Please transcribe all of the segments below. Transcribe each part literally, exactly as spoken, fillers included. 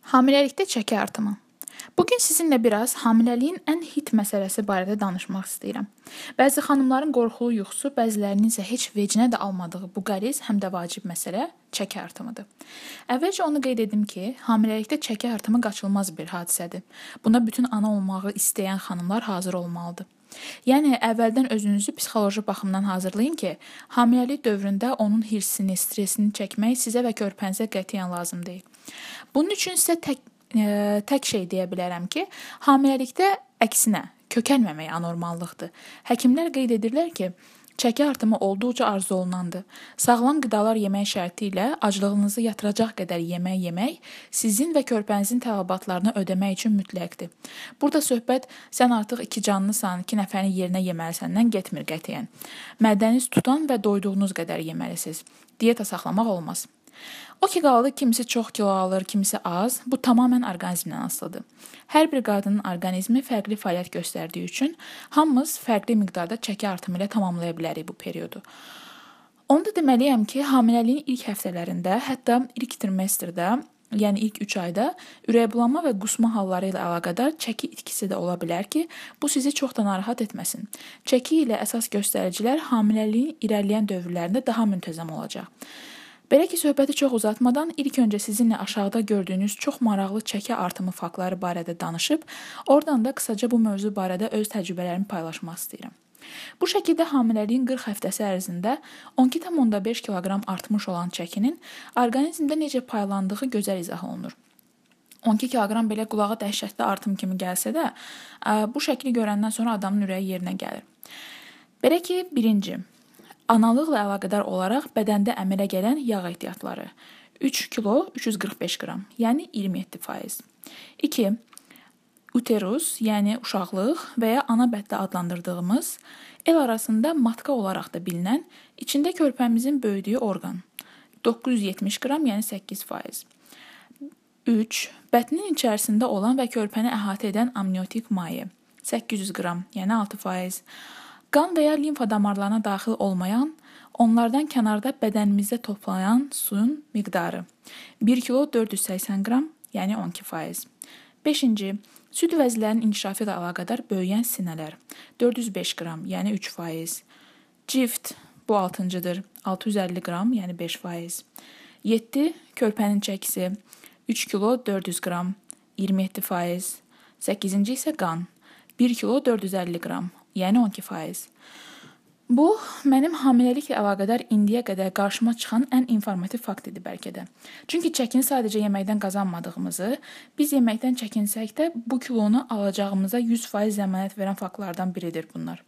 Hamiləlikdə çəki artımı. Bugün sizinlə biraz hamiləliyin ən hit məsələsi barədə danışmaq istəyirəm. Bəzi xanımların qorxulu yuxusu, bəzilərinin isə heç vecinə də almadığı bu qəliz, həm də vacib məsələ çəki artımıdır. Əvvəlcə onu qeyd edim ki, hamiləlikdə çəki artımı qaçılmaz bir hadisədir. Buna bütün ana olmağı istəyən xanımlar hazır olmalıdır. Yəni əvvəldən özünüzü psixoloji baxımdan hazırlayın ki, hamiləlik dövründə onun hirsini, stresini çəkmək sizə və körpənizə qətiyyən lazım deyil. Bunun üçün sizə tək, e, tək şey deyə bilərəm ki, hamiləlikdə əksinə kökəlməmək anormallıqdır. Həkimlər qeyd edirlər ki, çəki artımı olduqca arzu olunandır. Sağlam qidalar yemək şərti ilə aclığınızı yatıracaq qədər yemək yemək sizin və körpənizin tələbatlarını ödəmək üçün mütləqdir. Burada söhbət sən artıq iki canlısan, iki nəfərin yerinə yeməlisəndən getmir qətiyyən. Mədəniz tutan və doyduğunuz qədər yeməlisiniz. Diyeta saxlamaq olmaz. O ki qaldı, kimisi çox kilo alır, kimisi az. Bu tamamilə orqanizmdən asılıdır. Hər bir qadının orqanizmi fərqli fəaliyyət göstərdiyi üçün hamımız fərqli miqdarda çəki artımı ilə tamamlaya bilərik bu periodu. Onu da deməliyəm ki, hamiləliyin ilk həftələrində, hətta ilk trimestrdə, yəni ilk üç ayda ürəkbulanma və qusma halları ilə əlaqədar çəki itkisi də ola bilər ki, bu sizi çox da narahat etməsin. Çəki ilə əsas göstəricilər hamiləliyin irəliləyən dövrlərində daha müntəzəm olacaq. Belə ki, söhbəti çox uzatmadan ilk öncə sizinlə aşağıda gördüyünüz çox maraqlı çəki artımı faktları barədə danışıb, oradan da qısaca bu mövzu barədə öz təcrübələrimi paylaşmaq istəyirəm. Bu şəkildə hamiləliyin qırx həftəsi ərzində on iki tam beş kiloqram artmış olan çəkinin orqanizmdə necə paylandığı gözəl izah olunur. on iki kiloqram belə qulağa dəhşətli artım kimi gəlsə də, bu şəkli görəndən sonra adamın ürəyi yerinə gəlir. Belə ki, birinci. Analıqla əlaqədar olaraq bədəndə əmələ gələn yağ ehtiyatları üç kilo üç yüz qırx beş qram, yəni iyirmi yeddi faiz. iki. Uterus, yəni uşaqlıq və ya ana bəddə adlandırdığımız el arasında matka olaraq da bilinən içində körpəmizin böyüdüyü orqan doqquz yüz yetmiş qram, yəni səkkiz faiz. üç. Bətnin içərisində olan və körpəni əhatə edən amniotik maye səkkiz yüz qram, yəni altı faiz. Qan və ya limfa damarlarına daxil olmayan, onlardan kənarda bədənimizdə toplanan suyun miqdarı bir kilo dörd yüz səksən qram, yəni on iki faiz. beşinci. Süd vəzlərinin inkişafı ilə əlaqədar böyüyən sinələr dörd yüz beş qram, yəni üç faiz. Cift, bu altıncıdır, altı yüz əlli qram, yəni beş faiz. yeddi. Körpənin çəkisi üç kilo dörd yüz qram, iyirmi yeddi faiz. səkkizinci isə qan bir kilo dörd yüz əlli qram, yəni on iki faiz. Bu, mənim hamiləliklə əlaqədar indiyə qədər qarşıma çıxan ən informativ fakt idi bəlkə də. Çünki çəkini sadəcə yeməkdən qazanmadığımızı, biz yeməkdən çəkinsək də bu kilonu alacağımıza yüz faiz zəmanət verən faktlardan biridir bunlar.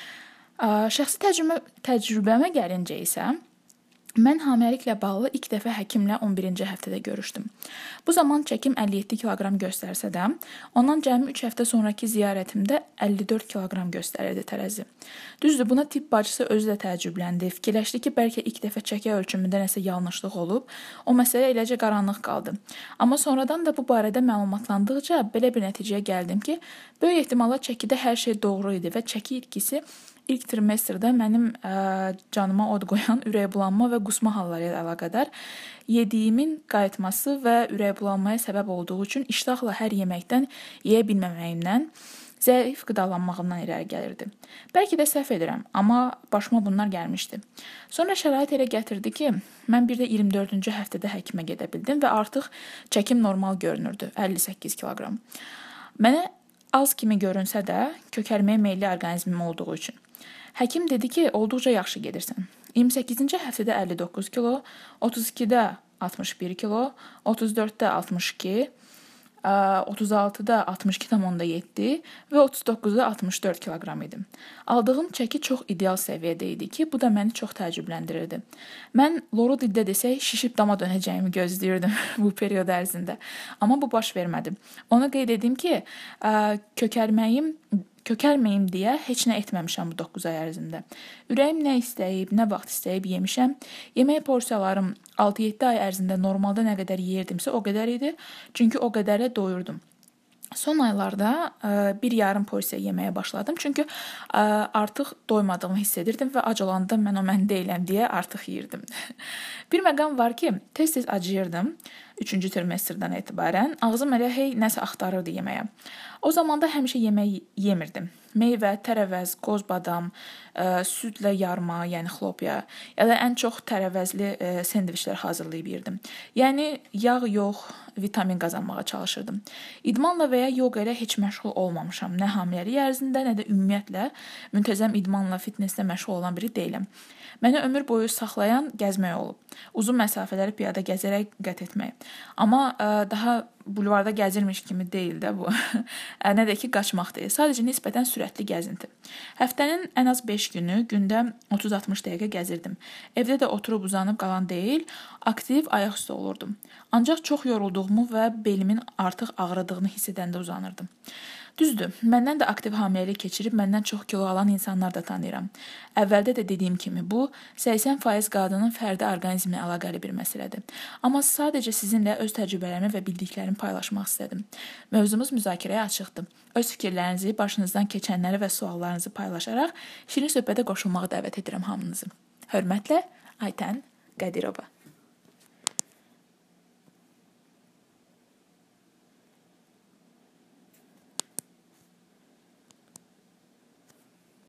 Şəxsi təcrübə, təcrübəmə gəlincə isə, mən hamiləliklə bağlı ilk dəfə həkimlə on birinci həftədə görüşdüm. Bu zaman çəkim əlli yeddi kiloqram göstərsə də, ondan cəmi üç həftə sonraki ziyarətimdə əlli dörd kiloqram göstərirdi tərəzi. Düzdür, buna tibb bacısı özü də təəccübləndi. Fikirləşdi ki, bəlkə ilk dəfə çəki ölçümündə nəsə yanlışlıq olub, o məsələ eləcə qaranlıq qaldı. Amma sonradan da bu barədə məlumatlandıqca belə bir nəticəyə gəldim ki, böyük ehtimalla çəkidə hər şey doğru idi və çəki itkisi İlk trimestrdə mənim ə, canıma od qoyan ürəkbulanma və qusma halları ilə əlaqədar yediyimin qayıtması və ürəkbulanmaya səbəb olduğu üçün iştahla hər yeməkdən yeyə bilməməyimdən, zəif qidalanmağımdan irəli gəlirdi. Bəlkə də səhv edirəm, amma başıma bunlar gəlmişdi. Sonra şərait elə gətirdi ki, mən bir də iyirmi dördüncü həftədə həkimə gedə bildim və artıq çəkim normal görünürdü, əlli səkkiz kiloqram. Mənə az kimi görünsə də, kökəlməyə meyilli orqanizmim olduğu üçün. Həkim dedi ki, olduqca yaxşı gedirsən. iyirmi səkkizinci həftədə əlli doqquz kilo, otuz ikidə altmış bir kilo, otuz dörddə altmış iki, otuz altıda altmış iki tam yeddi və otuz doqquzda altmış dörd kiloqram idim. Aldığım çəki çox ideal səviyyədə idi ki, bu da məni çox təəccübləndirirdi. Mən loru dildə desək, şişib dama dönəcəyimi gözləyirdim bu period ərzində. Amma bu baş vermədi. Ona qeyd edim ki, kökəlməyim Kökəlməyim deyə heç nə etməmişəm bu doqquz ay ərzində. Ürəyim nə istəyib, nə vaxt istəyib yemişəm. Yemək porsiyalarım altı yeddi ay ərzində normalda nə qədər yeyirdimsə o qədər idi. Çünki o qədərlə doyurdum. Son aylarda ə, bir yarım porsiya yeməyə başladım. Çünki ə, artıq doymadığımı hiss edirdim və ac olanda mən o mən deyiləm deyə artıq yeyirdim. Bir məqam var ki, tez-tez acıyırdım. üçüncü trimestrdən etibarən ağzım elə hey nəsə axtarırdı yeməyə. O zaman da həmişə yemək yemirdim. Meyvə, tərəvəz, qoz badam, ə, südlə yarma, yəni xlopya, ya da ən çox tərəvəzli ə, sendviçlər hazırlayıb yerdim. Yəni yağ yox, vitamin qazanmağa çalışırdım. İdmanla və ya yoga ilə heç məşğul olmamışam. Nə hamiləlik ərzində, nə də ümumiyyətlə müntəzəm idmanla, fitnesslə məşğul olan biri deyiləm. Məni ömür boyu saxlayan gəzmək olub. Uzun məsafələri piyada gəzərək qət etmək. Amma ə, daha bulvarda gəzirmiş kimi deyil də bu. Nə də ki, qaçmaq deyil. Sadəcə nisbətən sürətli gəzinti. Həftənin ən az beş günü gündə otuz altmış dəqiqə gəzirdim. Evdə də oturub uzanıb qalan deyil, aktiv ayaq üstə olurdum. Ancaq çox yorulduğumu və belimin artıq ağrıdığını hiss edəndə uzanırdım. Düzdür, məndən də aktiv hamiləlik keçirib məndən çox kilo alan insanlar da tanıyıram. Əvvəldə də dediyim kimi bu səksən faiz qadının fərdi orqanizminə əlaqəli bir məsələdir. Amma sadəcə sizinlə öz təcrübələrimi və bildiklərimi paylaşmaq istədim. Mövzumuz müzakirəyə açıqdır. Öz fikirlərinizi, başınızdan keçənləri və suallarınızı paylaşaraq şirin söhbətə qoşulmağa dəvət edirəm hamınızı. Hörmətlə, Aytən Qədirova.